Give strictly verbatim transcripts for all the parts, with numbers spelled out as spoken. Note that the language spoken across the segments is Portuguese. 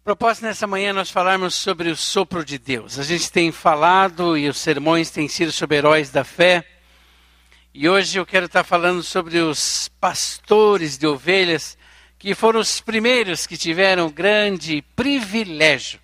Propósito nessa manhã nós falarmos sobre o sopro de Deus. A gente tem falado e os sermões têm sido sobre heróis da fé. E hoje eu quero estar falando sobre os pastores de ovelhas, que foram os primeiros que tiveram o grande privilégio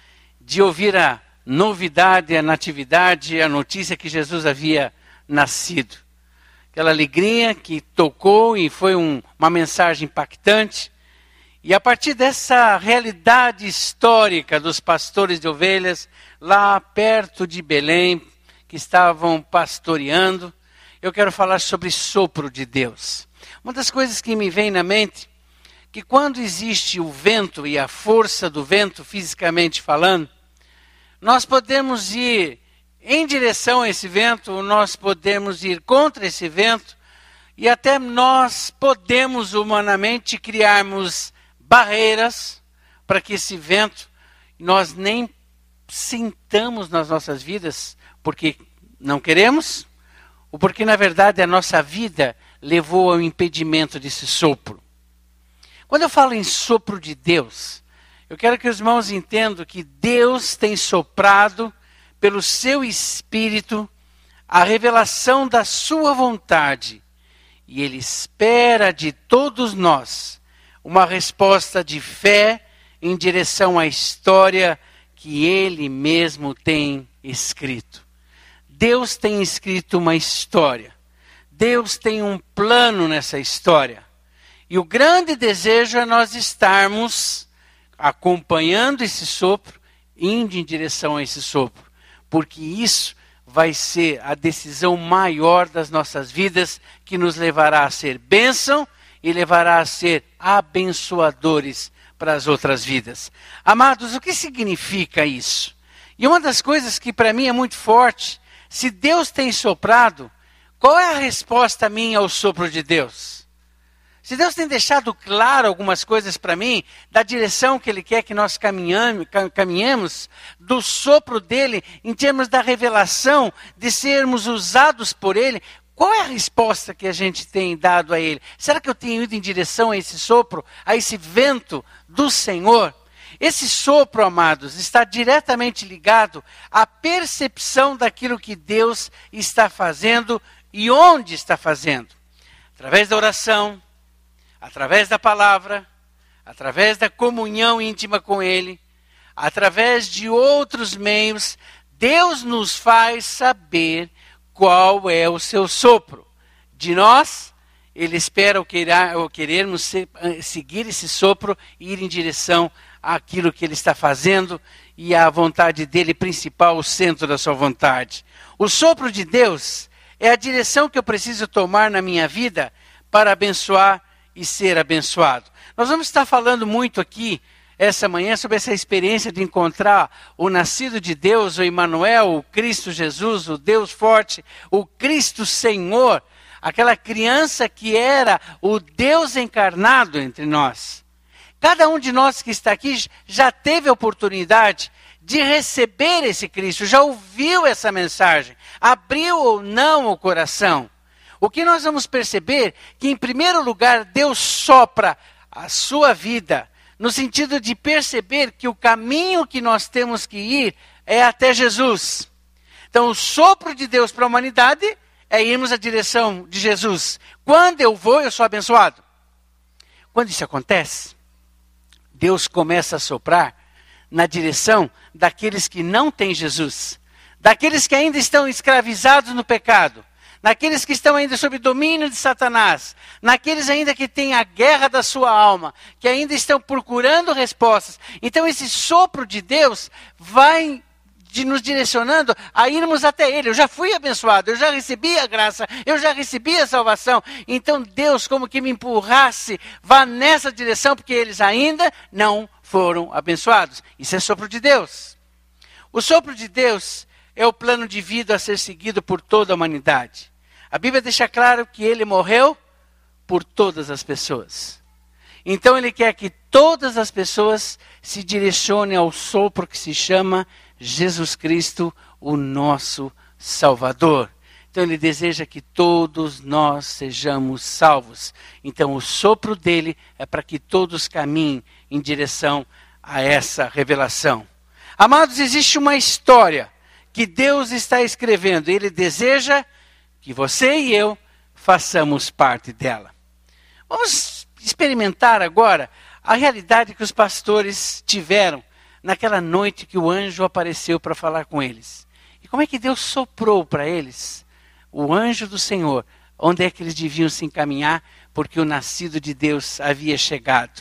de ouvir a novidade, a natividade, a notícia que Jesus havia nascido. Aquela alegria que tocou e foi um, uma mensagem impactante. E a partir dessa realidade histórica dos pastores de ovelhas, lá perto de Belém, que estavam pastoreando, eu quero falar sobre sopro de Deus. Uma das coisas que me vem na mente, que quando existe o vento e a força do vento, fisicamente falando, nós podemos ir em direção a esse vento, nós podemos ir contra esse vento, e até nós podemos humanamente criarmos barreiras para que esse vento nós nem sintamos nas nossas vidas, porque não queremos, ou porque na verdade a nossa vida levou ao impedimento desse sopro. Quando eu falo em sopro de Deus, eu quero que os irmãos entendam que Deus tem soprado pelo seu Espírito a revelação da sua vontade, e Ele espera de todos nós uma resposta de fé em direção à história que Ele mesmo tem escrito. Deus tem escrito uma história. Deus tem um plano nessa história. E o grande desejo é nós estarmos acompanhando esse sopro, indo em direção a esse sopro. Porque isso vai ser a decisão maior das nossas vidas, que nos levará a ser bênção e levará a ser abençoadores para as outras vidas. Amados, o que significa isso? E uma das coisas que para mim é muito forte, se Deus tem soprado, qual é a resposta minha ao sopro de Deus? Se Deus tem deixado claro algumas coisas para mim, da direção que Ele quer que nós caminhamos, caminhemos, do sopro dEle, em termos da revelação, de sermos usados por Ele, qual é a resposta que a gente tem dado a Ele? Será que eu tenho ido em direção a esse sopro, a esse vento do Senhor? Esse sopro, amados, está diretamente ligado à percepção daquilo que Deus está fazendo e onde está fazendo. Através da oração, através da palavra, através da comunhão íntima com Ele, através de outros meios, Deus nos faz saber qual é o seu sopro. De nós, Ele espera o, querer, o querermos ser, seguir esse sopro e ir em direção àquilo que Ele está fazendo e à vontade dEle principal, o centro da sua vontade. O sopro de Deus é a direção que eu preciso tomar na minha vida para abençoar e ser abençoado. Nós vamos estar falando muito aqui essa manhã sobre essa experiência de encontrar o nascido de Deus, o Emmanuel, o Cristo Jesus, o Deus forte, o Cristo Senhor, aquela criança que era o Deus encarnado entre nós. Cada um de nós que está aqui já teve a oportunidade de receber esse Cristo, já ouviu essa mensagem, abriu ou não o coração. O que nós vamos perceber que, em primeiro lugar, Deus sopra a sua vida, no sentido de perceber que o caminho que nós temos que ir é até Jesus. Então, o sopro de Deus para a humanidade é irmos na direção de Jesus. Quando eu vou, eu sou abençoado. Quando isso acontece, Deus começa a soprar na direção daqueles que não têm Jesus, daqueles que ainda estão escravizados no pecado, naqueles que estão ainda sob domínio de Satanás, naqueles ainda que têm a guerra da sua alma, que ainda estão procurando respostas. Então esse sopro de Deus vai de nos direcionando a irmos até Ele. Eu já fui abençoado, eu já recebi a graça, eu já recebi a salvação. Então Deus como que me empurrasse, vá nessa direção, porque eles ainda não foram abençoados. Isso é sopro de Deus. O sopro de Deus é o plano de vida a ser seguido por toda a humanidade. A Bíblia deixa claro que Ele morreu por todas as pessoas. Então Ele quer que todas as pessoas se direcionem ao sopro que se chama Jesus Cristo, o nosso Salvador. Então Ele deseja que todos nós sejamos salvos. Então o sopro dEle é para que todos caminhem em direção a essa revelação. Amados, existe uma história que Deus está escrevendo. Ele deseja que você e eu façamos parte dela. Vamos experimentar agora a realidade que os pastores tiveram naquela noite que o anjo apareceu para falar com eles. E como é que Deus soprou para eles, o anjo do Senhor, onde é que eles deviam se encaminhar, porque o nascido de Deus havia chegado.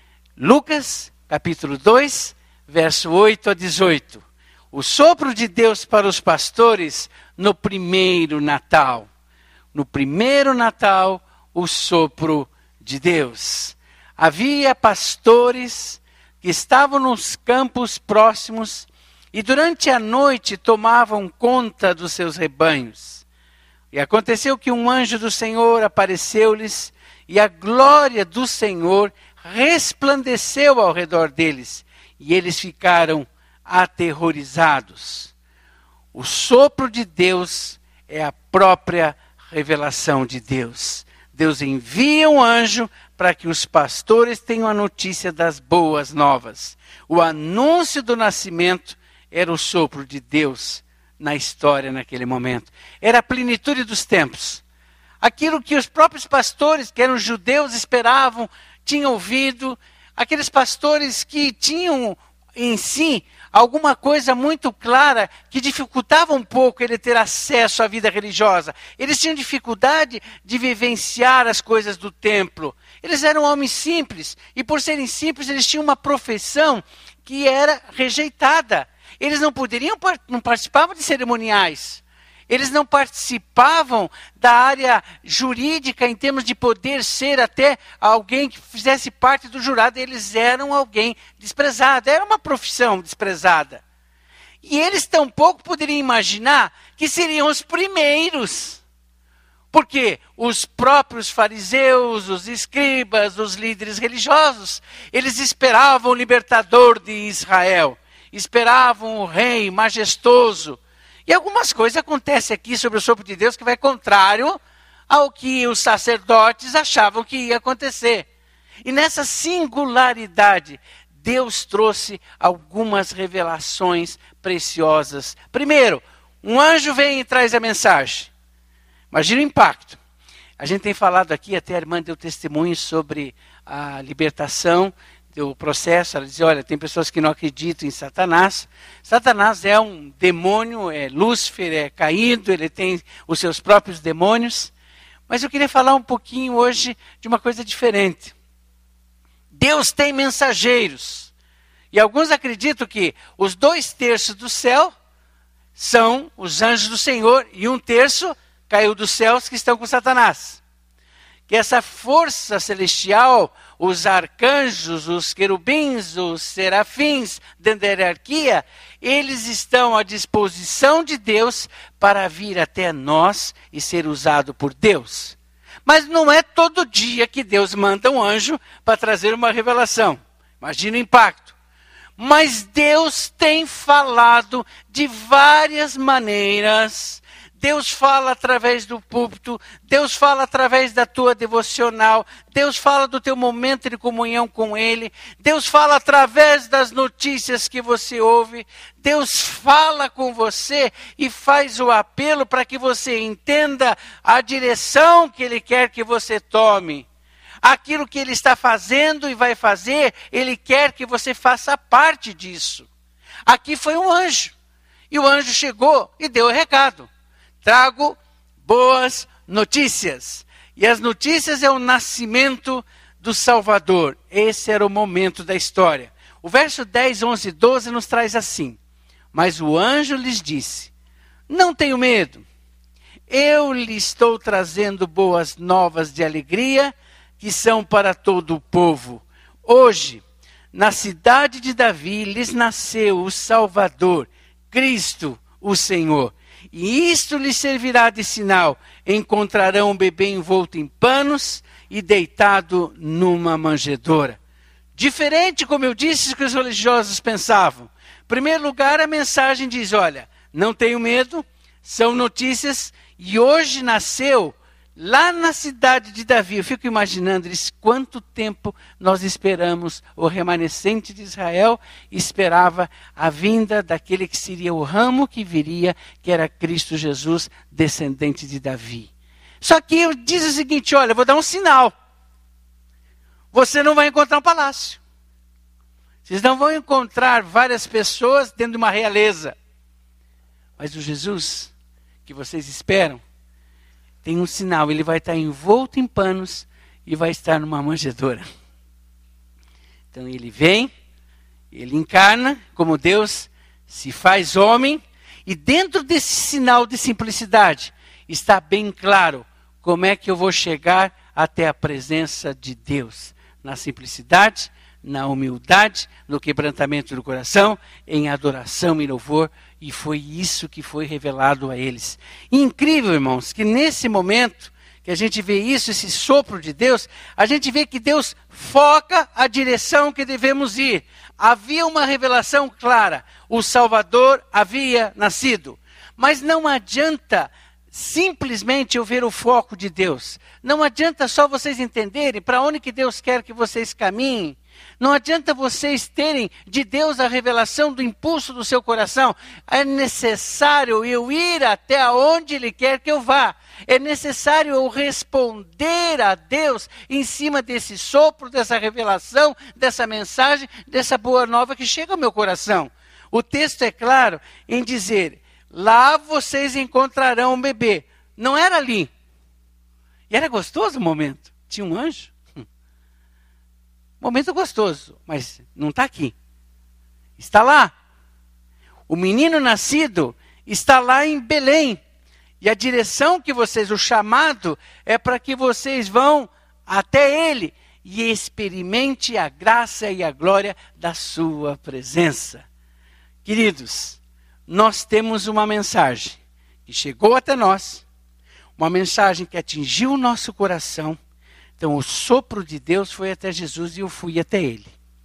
Lucas, capítulo dois, verso oito a dezoito. O sopro de Deus para os pastores no primeiro Natal. No primeiro Natal, o sopro de Deus. Havia pastores que estavam nos campos próximos e durante a noite tomavam conta dos seus rebanhos. E aconteceu que um anjo do Senhor apareceu-lhes e a glória do Senhor resplandeceu ao redor deles e eles ficaram aterrorizados. O sopro de Deus é a própria revelação de Deus. Deus envia um anjo para que os pastores tenham a notícia das boas novas. O anúncio do nascimento era o sopro de Deus na história naquele momento. Era a plenitude dos tempos. Aquilo que os próprios pastores, que eram judeus, esperavam, tinham ouvido. Aqueles pastores que tinham em si alguma coisa muito clara que dificultava um pouco ele ter acesso à vida religiosa. Eles tinham dificuldade de vivenciar as coisas do templo. Eles eram homens simples e por serem simples eles tinham uma profissão que era rejeitada. Eles não poderiam, não participavam de cerimoniais. Eles não participavam da área jurídica em termos de poder ser até alguém que fizesse parte do jurado. Eles eram alguém desprezado, era uma profissão desprezada. E eles tampouco poderiam imaginar que seriam os primeiros. Porque os próprios fariseus, os escribas, os líderes religiosos, eles esperavam o libertador de Israel. Esperavam o rei majestoso. E algumas coisas acontecem aqui sobre o sopro de Deus que vai contrário ao que os sacerdotes achavam que ia acontecer. E nessa singularidade, Deus trouxe algumas revelações preciosas. Primeiro, um anjo vem e traz a mensagem. Imagina o impacto. A gente tem falado aqui, até a irmã deu testemunho sobre a libertação o processo. Ela dizia, olha, tem pessoas que não acreditam em Satanás. Satanás é um demônio, é Lúcifer, é caído, ele tem os seus próprios demônios. Mas eu queria falar um pouquinho hoje de uma coisa diferente. Deus tem mensageiros. E alguns acreditam que os dois terços do céu são os anjos do Senhor e um terço caiu dos céus que estão com Satanás. Que essa força celestial, os arcanjos, os querubins, os serafins, dentro da hierarquia, eles estão à disposição de Deus para vir até nós e ser usado por Deus. Mas não é todo dia que Deus manda um anjo para trazer uma revelação. Imagina o impacto. Mas Deus tem falado de várias maneiras. Deus fala através do púlpito, Deus fala através da tua devocional, Deus fala do teu momento de comunhão com Ele, Deus fala através das notícias que você ouve, Deus fala com você e faz o apelo para que você entenda a direção que Ele quer que você tome. Aquilo que Ele está fazendo e vai fazer, Ele quer que você faça parte disso. Aqui foi um anjo, e o anjo chegou e deu o recado. Trago boas notícias. E as notícias é o nascimento do Salvador. Esse era o momento da história. O verso dez, onze e doze nos traz assim. Mas o anjo lhes disse, não tenho medo. Eu lhe estou trazendo boas novas de alegria, que são para todo o povo. Hoje, na cidade de Davi, lhes nasceu o Salvador, Cristo, o Senhor. E isto lhes servirá de sinal. Encontrarão um bebê envolto em panos e deitado numa manjedoura. Diferente, como eu disse, do que os religiosos pensavam. Em primeiro lugar, a mensagem diz, olha, não tenho medo, são notícias, e hoje nasceu lá na cidade de Davi, eu fico imaginando eles, quanto tempo nós esperamos, o remanescente de Israel esperava a vinda daquele que seria o ramo que viria, que era Cristo Jesus, descendente de Davi. Só que diz o seguinte, olha, eu vou dar um sinal. Você não vai encontrar um palácio. Vocês não vão encontrar várias pessoas dentro de uma realeza. Mas o Jesus que vocês esperam, tem um sinal, ele vai estar envolto em panos e vai estar numa manjedoura. Então ele vem, ele encarna como Deus, se faz homem, e dentro desse sinal de simplicidade, está bem claro como é que eu vou chegar até a presença de Deus. Na simplicidade, na humildade, no quebrantamento do coração, em adoração e louvor, e foi isso que foi revelado a eles. E incrível, irmãos, que nesse momento que a gente vê isso, esse sopro de Deus, a gente vê que Deus foca a direção que devemos ir. Havia uma revelação clara, o Salvador havia nascido, mas não adianta simplesmente eu ver o foco de Deus. Não adianta só vocês entenderem para onde que Deus quer que vocês caminhem. Não adianta vocês terem de Deus a revelação do impulso do seu coração. É necessário eu ir até onde Ele quer que eu vá. É necessário eu responder a Deus em cima desse sopro, dessa revelação, dessa mensagem, dessa boa nova que chega ao meu coração. O texto é claro em dizer, lá vocês encontrarão um bebê. Não era ali. E era gostoso o momento. Tinha um anjo. Momento gostoso, mas não está aqui. Está lá. O menino nascido está lá em Belém. E a direção que vocês, o chamado, é para que vocês vão até ele e experimente a graça e a glória da sua presença. Queridos, nós temos uma mensagem que chegou até nós, uma mensagem que atingiu o nosso coração. Então, o sopro de Deus foi até Jesus e eu fui até ele.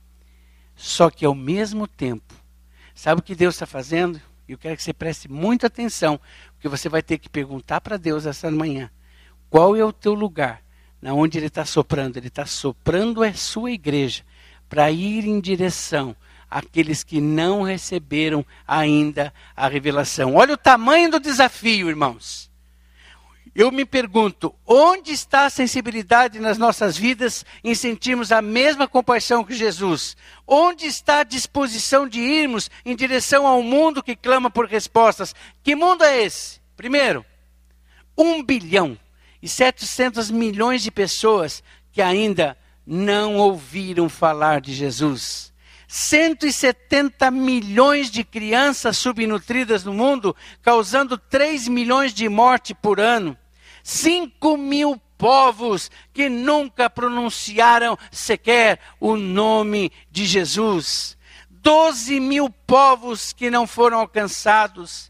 Só que, ao mesmo tempo, sabe o que Deus está fazendo? Eu quero que você preste muita atenção, porque você vai ter que perguntar para Deus essa manhã. Qual é o teu lugar? Na onde Ele está soprando? Ele está soprando a sua igreja para ir em direção àqueles que não receberam ainda a revelação. Olha o tamanho do desafio, irmãos. Eu me pergunto, onde está a sensibilidade nas nossas vidas em sentirmos a mesma compaixão que Jesus? Onde está a disposição de irmos em direção ao mundo que clama por respostas? Que mundo é esse? Primeiro, um bilhão e setecentos milhões de pessoas que ainda não ouviram falar de Jesus. cento e setenta milhões de crianças subnutridas no mundo, causando três milhões de mortes por ano. Cinco mil povos que nunca pronunciaram sequer o nome de Jesus. Doze mil povos que não foram alcançados.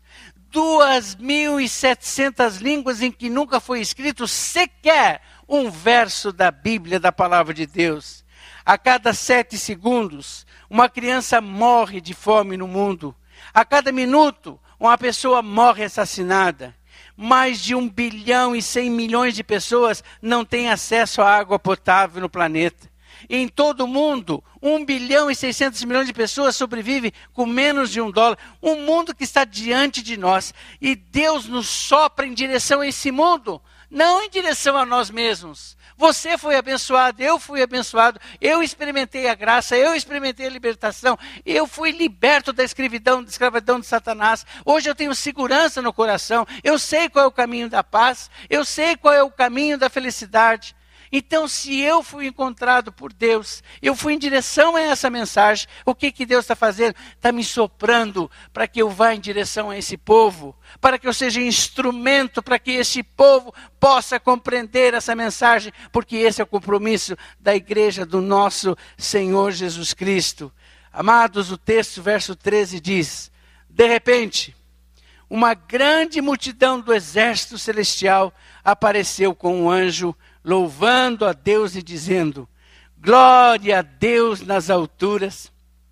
Duas mil e setecentas línguas em que nunca foi escrito sequer um verso da Bíblia, da palavra de Deus. A cada sete segundos, uma criança morre de fome no mundo. A cada minuto, uma pessoa morre assassinada. Mais de um bilhão e cem milhões de pessoas não têm acesso à água potável no planeta. Em todo o mundo, um bilhão e seiscentos milhões de pessoas sobrevivem com menos de um dólar. Um mundo que está diante de nós. E Deus nos sopra em direção a esse mundo, não em direção a nós mesmos. Você foi abençoado, eu fui abençoado, eu experimentei a graça, eu experimentei a libertação, eu fui liberto da escravidão, da escravidão de Satanás. Hoje eu tenho segurança no coração, eu sei qual é o caminho da paz, eu sei qual é o caminho da felicidade. Então, se eu fui encontrado por Deus, eu fui em direção a essa mensagem, o que, que Deus está fazendo? Está me soprando para que eu vá em direção a esse povo, para que eu seja instrumento para que esse povo possa compreender essa mensagem, porque esse é o compromisso da igreja do nosso Senhor Jesus Cristo. Amados, o texto, verso treze diz, de repente, uma grande multidão do exército celestial apareceu com um anjo, louvando a Deus e dizendo, glória a Deus nas alturas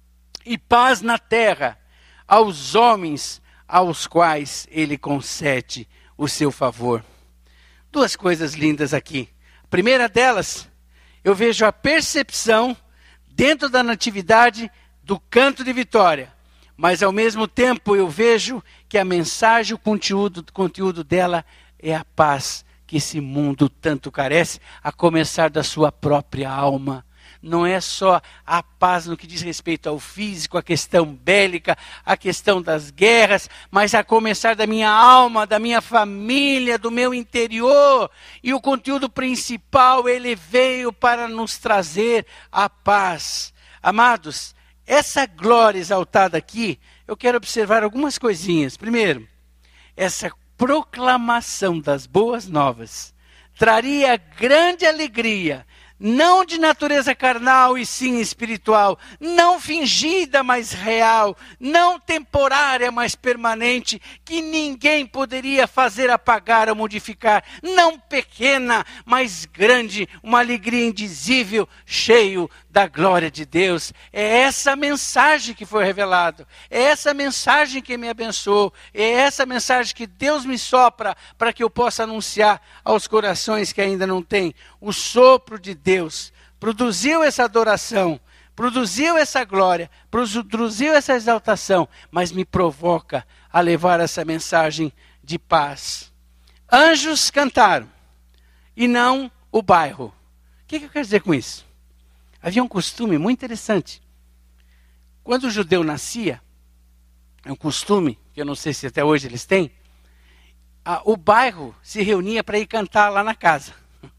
e paz na terra aos homens aos quais Ele concede o seu favor. duas coisas lindas aqui. A primeira delas, eu vejo a percepção dentro da natividade do canto de vitória. Mas ao mesmo tempo eu vejo que a mensagem, o conteúdo, o conteúdo dela é a paz que esse mundo tanto carece, a começar da sua própria alma. Não é só a paz no que diz respeito ao físico, a questão bélica, a questão das guerras, mas a começar da minha alma, da minha família, do meu interior. E o conteúdo principal, ele veio para nos trazer a paz. Amados, essa glória exaltada aqui, eu quero observar algumas coisinhas. Primeiro, essa proclamação das boas novas traria grande alegria, não de natureza carnal e sim espiritual, não fingida, mas real, não temporária, mas permanente, que ninguém poderia fazer apagar ou modificar, não pequena, mas grande, uma alegria indizível, cheio da glória de Deus. É essa mensagem que foi revelada, é essa mensagem que me abençoou, é essa mensagem que Deus me sopra para que eu possa anunciar aos corações que ainda não têm. O sopro de Deus produziu essa adoração, produziu essa glória, produziu essa exaltação, mas me provoca a levar essa mensagem de paz. Anjos cantaram, e não o bairro. O que, que eu quero dizer com isso? Havia um costume muito interessante. Quando o judeu nascia, é um costume, que eu não sei se até hoje eles têm, a, o bairro se reunia para ir cantar lá na casa.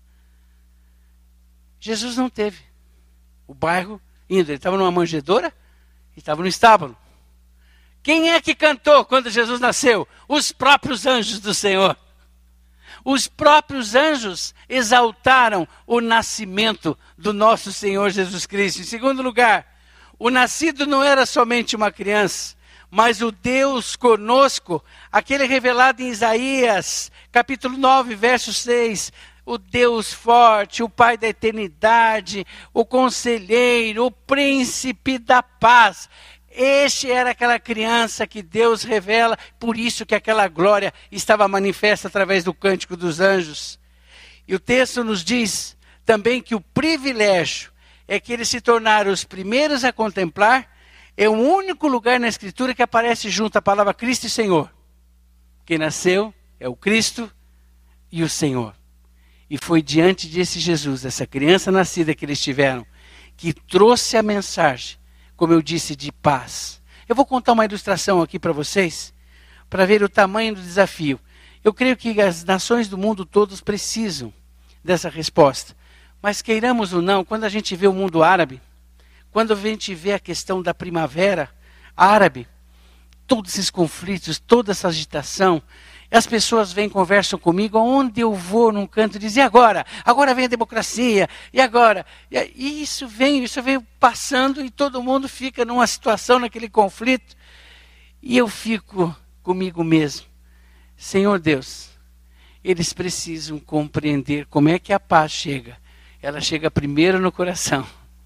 Jesus não teve. O bairro indo, ele estava numa manjedoura e estava no estábulo. Quem é que cantou quando Jesus nasceu? Os próprios anjos do Senhor. Os próprios anjos exaltaram o nascimento do nosso Senhor Jesus Cristo. Em segundo lugar, o nascido não era somente uma criança, mas o Deus conosco, aquele revelado em Isaías, capítulo nove, verso seis, o Deus forte, o Pai da eternidade, o conselheiro, o príncipe da paz. Este era aquela criança que Deus revela, por isso que aquela glória estava manifesta através do cântico dos anjos. E o texto nos diz também que o privilégio é que eles se tornaram os primeiros a contemplar, é o único lugar na Escritura que aparece junto a palavra Cristo e Senhor. Quem nasceu é o Cristo e o Senhor. E foi diante desse Jesus, dessa criança nascida que eles tiveram, que trouxe a mensagem, como eu disse, de paz. Eu vou contar uma ilustração aqui para vocês, para ver o tamanho do desafio. Eu creio que as nações do mundo todos precisam dessa resposta. Mas queiramos ou não, quando a gente vê o mundo árabe, quando a gente vê a questão da primavera árabe, todos esses conflitos, toda essa agitação, as pessoas vêm, conversam comigo, aonde eu vou num canto, dizem, e agora? Agora vem a democracia, e agora? E isso vem, isso vem passando e todo mundo fica numa situação, naquele conflito. E eu fico comigo mesmo. Senhor Deus, eles precisam compreender como é que a paz chega. Ela chega primeiro no coração.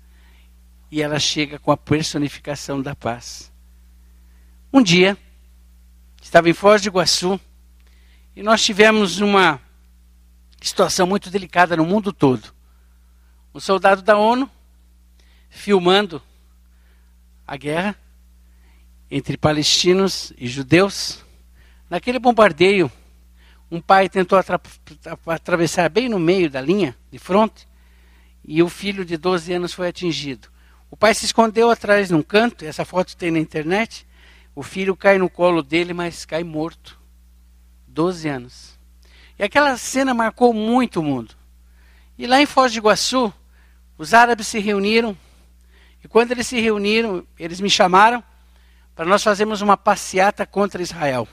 E ela chega com a personificação da paz. Um dia, estava em Foz do Iguaçu, e nós tivemos uma situação muito delicada no mundo todo. Um soldado da ONU filmando a guerra entre palestinos e judeus. Naquele bombardeio, um pai tentou atra- atravessar bem no meio da linha de fronte e o filho de doze anos foi atingido. O pai se escondeu atrás num canto, essa foto tem na internet. O filho cai no colo dele, mas cai morto. doze anos. E aquela cena marcou muito o mundo. E lá em Foz do Iguaçu, os árabes se reuniram. E quando eles se reuniram, eles me chamaram para nós fazermos uma passeata contra Israel.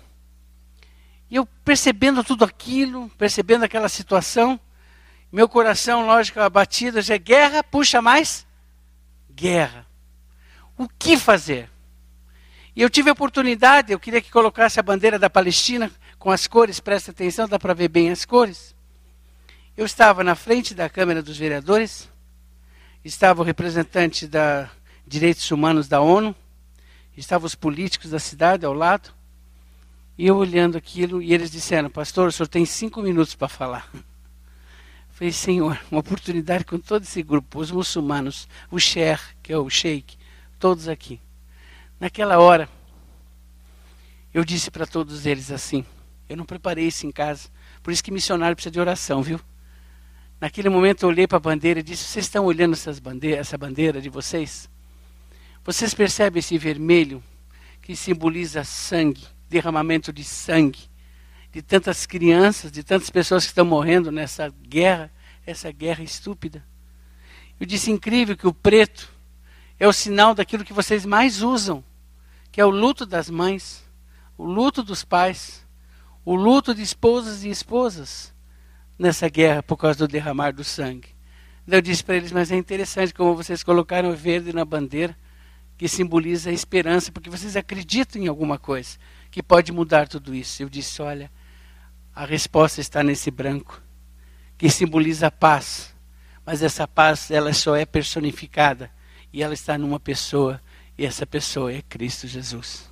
E eu percebendo tudo aquilo, percebendo aquela situação, meu coração, lógico, abatido, já guerra, puxa mais guerra. O que fazer? E eu tive a oportunidade, eu queria que colocasse a bandeira da Palestina com as cores, presta atenção, dá para ver bem as cores. Eu estava na frente da Câmara dos Vereadores, estava o representante da Direitos Humanos da ONU, estavam os políticos da cidade ao lado, E eu olhando aquilo, e eles disseram, pastor, o senhor tem cinco minutos para falar. Eu falei, Senhor, uma oportunidade com todo esse grupo, os muçulmanos, o Sheikh, que é o Sheikh, todos aqui. Naquela hora, eu disse para todos eles assim, eu não preparei isso em casa, por isso que missionário precisa de oração, viu? Naquele momento eu olhei para a bandeira e disse, vocês estão olhando essas bandeira, essa bandeira de vocês? Vocês percebem esse vermelho que simboliza sangue, derramamento de sangue, de tantas crianças, de tantas pessoas que estão morrendo nessa guerra, essa guerra estúpida? Eu disse, incrível que o preto é o sinal daquilo que vocês mais usam, que é o luto das mães, o luto dos pais, o luto de esposas e esposas nessa guerra por causa do derramar do sangue. Eu disse para eles, mas é interessante como vocês colocaram o verde na bandeira, que simboliza a esperança, porque vocês acreditam em alguma coisa que pode mudar tudo isso. Eu disse, olha, a resposta está nesse branco, que simboliza a paz, mas essa paz ela só é personificada e ela está numa pessoa, e essa pessoa é Cristo Jesus.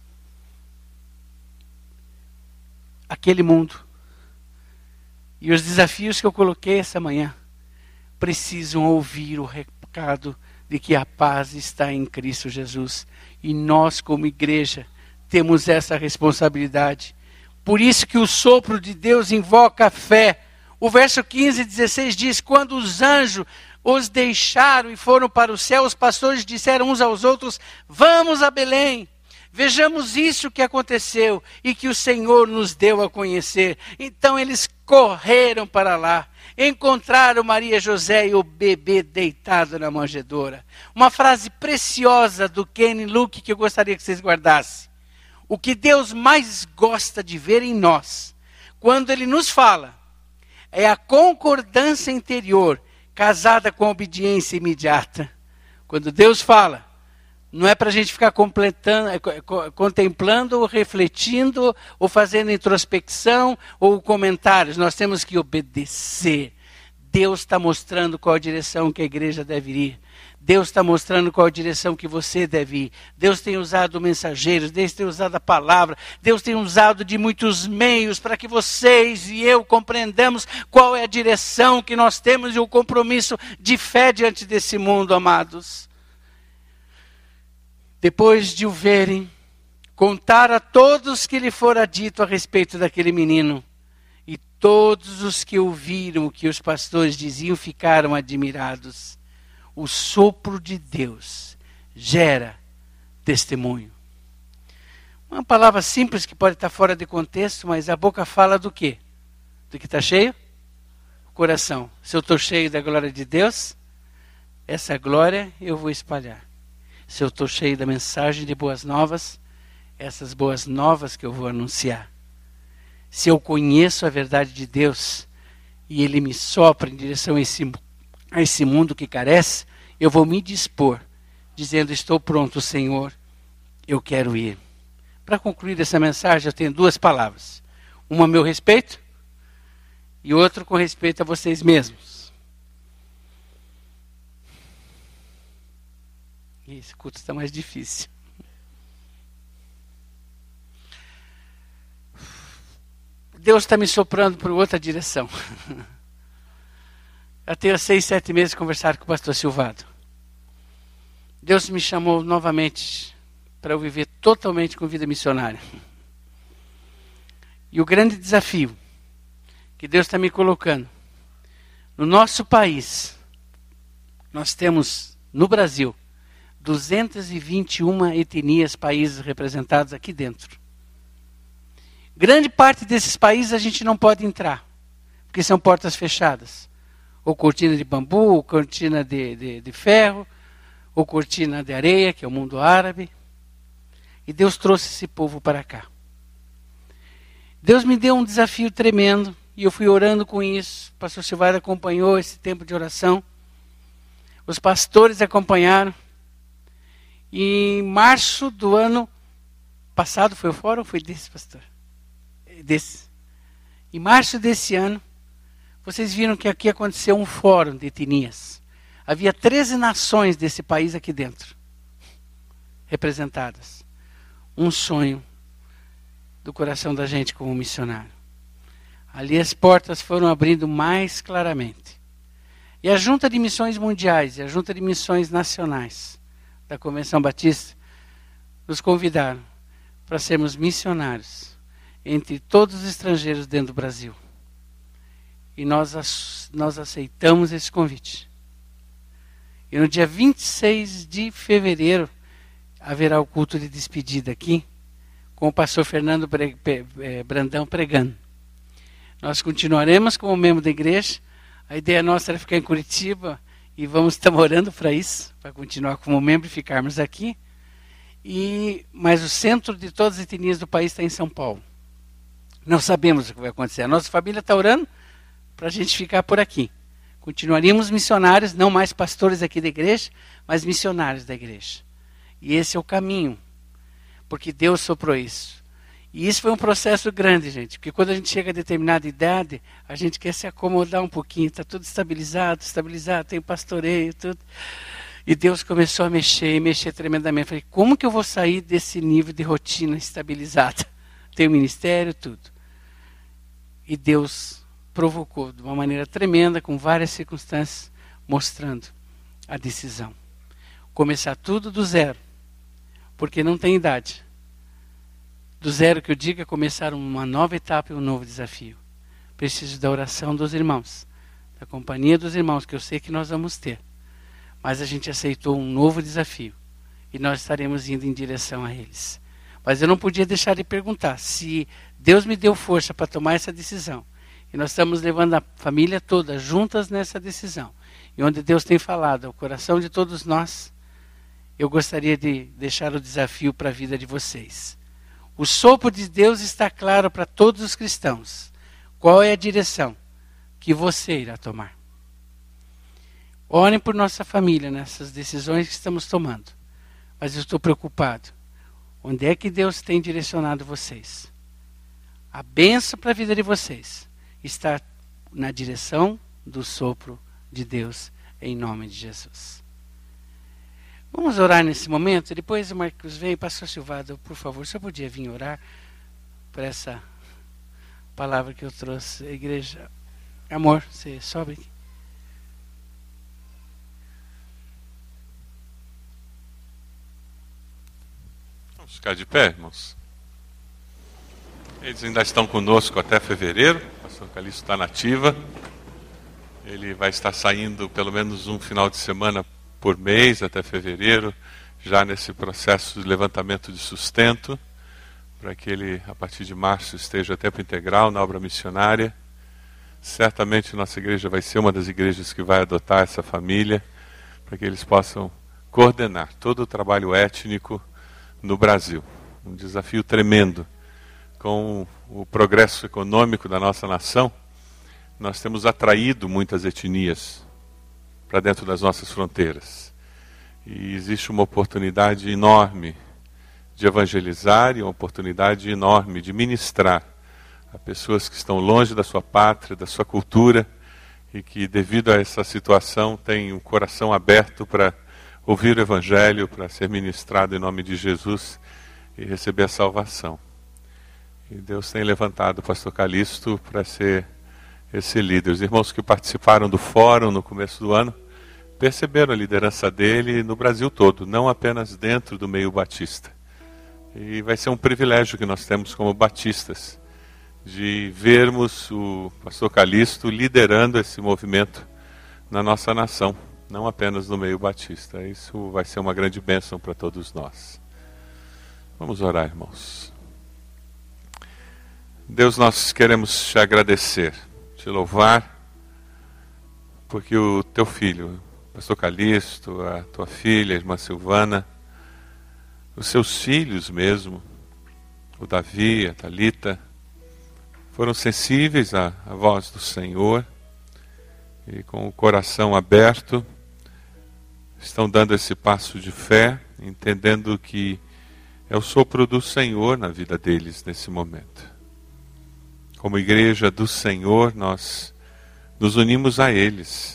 Aquele mundo e os desafios que eu coloquei essa manhã precisam ouvir o recado de que a paz está em Cristo Jesus. E nós, como igreja, temos essa responsabilidade. Por isso que o sopro de Deus invoca a fé. O verso quinze e dezesseis diz, quando os anjos os deixaram e foram para o céu, os pastores disseram uns aos outros, vamos a Belém. Vejamos isso que aconteceu e que o Senhor nos deu a conhecer. Então eles correram para lá. Encontraram Maria e José e o bebê deitado na manjedoura. Uma frase preciosa do Ken Luke que eu gostaria que vocês guardassem. O que Deus mais gosta de ver em nós, quando Ele nos fala, é a concordância interior casada com a obediência imediata. Quando Deus fala, não é para a gente ficar contemplando ou refletindo ou fazendo introspecção ou comentários. Nós temos que obedecer. Deus está mostrando qual a direção que a igreja deve ir. Deus está mostrando qual a direção que você deve ir. Deus tem usado mensageiros, Deus tem usado a palavra, Deus tem usado de muitos meios para que vocês e eu compreendamos qual é a direção que nós temos e o compromisso de fé diante desse mundo, amados. Depois de o verem, contar a todos que lhe fora dito a respeito daquele menino. E todos os que ouviram o que os pastores diziam ficaram admirados. O sopro de Deus gera testemunho. Uma palavra simples que pode estar fora de contexto, mas a boca fala do quê? Do que está cheio? O coração. Se eu estou cheio da glória de Deus, essa glória eu vou espalhar. Se eu estou cheio da mensagem de boas novas, essas boas novas que eu vou anunciar. Se eu conheço a verdade de Deus e Ele me sopra em direção a esse, a esse mundo que carece, eu vou me dispor, dizendo, estou pronto, Senhor, eu quero ir. Para concluir essa mensagem, eu tenho duas palavras. Uma a meu respeito e outra com respeito a vocês mesmos. Esse culto está mais difícil. Deus está me soprando por outra direção. Eu tenho seis, sete meses de conversar com o pastor Silvado. Deus me chamou novamente para eu viver totalmente com vida missionária. E o grande desafio que Deus está me colocando, no nosso país, nós temos no Brasil, duzentas e vinte e uma etnias, países representados aqui dentro. Grande parte desses países a gente não pode entrar, porque são portas fechadas. Ou cortina de bambu, ou cortina de, de, de ferro, ou cortina de areia, que é o mundo árabe. E Deus trouxe esse povo para cá. Deus me deu um desafio tremendo, e eu fui orando com isso. O pastor Silvado acompanhou esse tempo de oração. Os pastores acompanharam. E em março do ano passado, foi o fórum ou foi desse, pastor? Desse. Em março desse ano, vocês viram que aqui aconteceu um fórum de etnias. Havia treze nações desse país aqui dentro, representadas. Um sonho do coração da gente como missionário. Ali as portas foram abrindo mais claramente. E a Junta de Missões Mundiais e a Junta de Missões Nacionais da Convenção Batista nos convidaram para sermos missionários entre todos os estrangeiros dentro do Brasil. E nós, nós aceitamos esse convite. E no dia vinte e seis de fevereiro haverá o culto de despedida aqui, com o pastor Fernando Brandão pregando. Nós continuaremos como membro da igreja. A ideia nossa era ficar em Curitiba e vamos estar orando para isso, para continuar como membro e ficarmos aqui. E, mas o centro de todas as etnias do país está em São Paulo. Não sabemos o que vai acontecer. A nossa família está orando para a gente ficar por aqui. Continuaríamos missionários, não mais pastores aqui da igreja, mas missionários da igreja. E esse é o caminho, porque Deus soprou isso. E isso foi um processo grande, gente, porque quando a gente chega a determinada idade, a gente quer se acomodar um pouquinho, está tudo estabilizado, estabilizado, tem pastoreio, tudo. E Deus começou a mexer, e mexer tremendamente. Falei, como que eu vou sair desse nível de rotina estabilizada? Tem o ministério, tudo. E Deus provocou de uma maneira tremenda, com várias circunstâncias, mostrando a decisão. Começar tudo do zero, porque não tem idade. Do zero que eu digo é começar uma nova etapa e um novo desafio. Preciso da oração dos irmãos, da companhia dos irmãos, que eu sei que nós vamos ter. Mas a gente aceitou um novo desafio e nós estaremos indo em direção a eles. Mas eu não podia deixar de perguntar se Deus me deu força para tomar essa decisão. E nós estamos levando a família toda juntas nessa decisão. E onde Deus tem falado ao coração de todos nós, eu gostaria de deixar o desafio para a vida de vocês. O sopro de Deus está claro para todos os cristãos. Qual é a direção que você irá tomar? Orem por nossa família nessas decisões que estamos tomando. Mas eu estou preocupado. Onde é que Deus tem direcionado vocês? A bênção para a vida de vocês está na direção do sopro de Deus, em nome de Jesus. Vamos orar nesse momento? Depois o Marcos vem. Pastor Silvado, por favor, você podia vir orar por essa palavra que eu trouxe. A igreja, amor, você sobe aqui. Vamos ficar de pé, irmãos. Eles ainda estão conosco até fevereiro. O pastor Calixto está na ativa. Ele vai estar saindo pelo menos um final de semana por mês até fevereiro, já nesse processo de levantamento de sustento, para que ele, a partir de março, esteja a tempo integral na obra missionária. Certamente nossa igreja vai ser uma das igrejas que vai adotar essa família, para que eles possam coordenar todo o trabalho étnico no Brasil. Um desafio tremendo. Com o progresso econômico da nossa nação, nós temos atraído muitas etnias para dentro das nossas fronteiras. E existe uma oportunidade enorme de evangelizar e uma oportunidade enorme de ministrar a pessoas que estão longe da sua pátria, da sua cultura, e que, devido a essa situação, têm o coração aberto para ouvir o Evangelho, para ser ministrado em nome de Jesus e receber a salvação. E Deus tem levantado o pastor Calixto para ser esse líder. Os irmãos que participaram do fórum no começo do ano perceberam a liderança dele no Brasil todo, não apenas dentro do meio batista. E vai ser um privilégio que nós temos como batistas, de vermos o pastor Calixto liderando esse movimento na nossa nação, não apenas no meio batista. Isso vai ser uma grande bênção para todos nós. Vamos orar, irmãos. Deus, nós queremos te agradecer, te louvar, porque o teu filho, o pastor Calixto, a tua filha, a irmã Silvana, os seus filhos mesmo, o Davi, a Thalita, foram sensíveis à, à voz do Senhor e com o coração aberto estão dando esse passo de fé, entendendo que é o sopro do Senhor na vida deles nesse momento. Como igreja do Senhor, nós nos unimos a eles.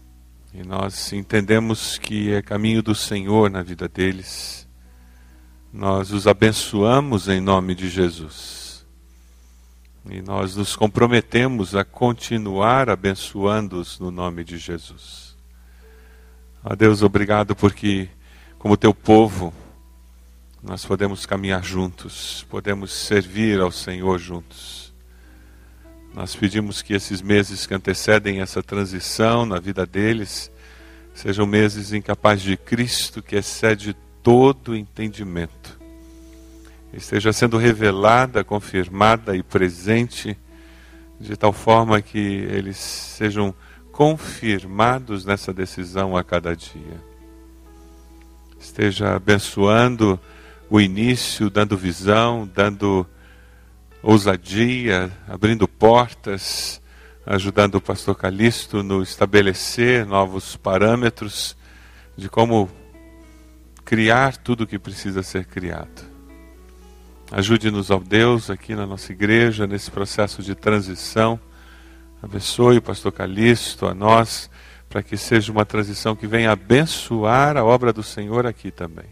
E nós entendemos que é caminho do Senhor na vida deles. nós os abençoamos em nome de Jesus. E nós nos comprometemos a continuar abençoando-os no nome de Jesus. Ó Deus, obrigado porque, como teu povo, nós podemos caminhar juntos, podemos servir ao Senhor juntos. Nós pedimos que esses meses que antecedem essa transição na vida deles sejam meses em que a paz de Cristo, que excede todo entendimento, esteja sendo revelada, confirmada e presente, de tal forma que eles sejam confirmados nessa decisão a cada dia. Esteja abençoando o início, dando visão, dando ousadia, abrindo portas, ajudando o pastor Calixto no estabelecer novos parâmetros de como criar tudo o que precisa ser criado. Ajude-nos, ó Deus, aqui na nossa igreja, nesse processo de transição. Abençoe o pastor Calixto, a nós, para que seja uma transição que venha abençoar a obra do Senhor aqui também.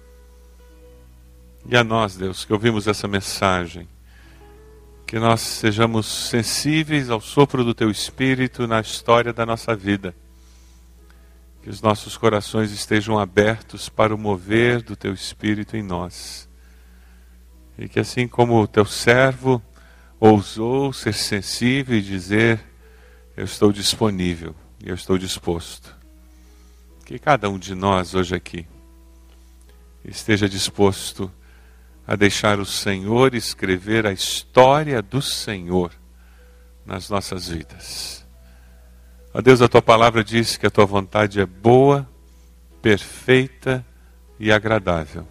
E a nós, Deus, que ouvimos essa mensagem, que nós sejamos sensíveis ao sopro do Teu Espírito na história da nossa vida. Que os nossos corações estejam abertos para o mover do Teu Espírito em nós. E que assim como o Teu servo ousou ser sensível e dizer, eu estou disponível, eu estou disposto. Que cada um de nós hoje aqui esteja disposto a deixar o Senhor escrever a história do Senhor nas nossas vidas. Ó Deus, a Tua palavra diz que a Tua vontade é boa, perfeita e agradável.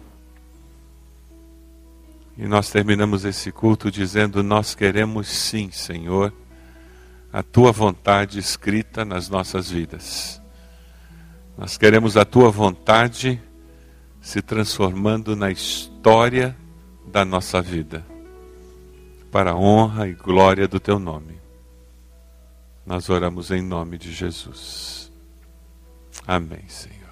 E nós terminamos esse culto dizendo, nós queremos sim, Senhor, a Tua vontade escrita nas nossas vidas. Nós queremos a Tua vontade se transformando na história da nossa vida, para a honra e glória do Teu nome. Nós oramos em nome de Jesus. Amém, Senhor.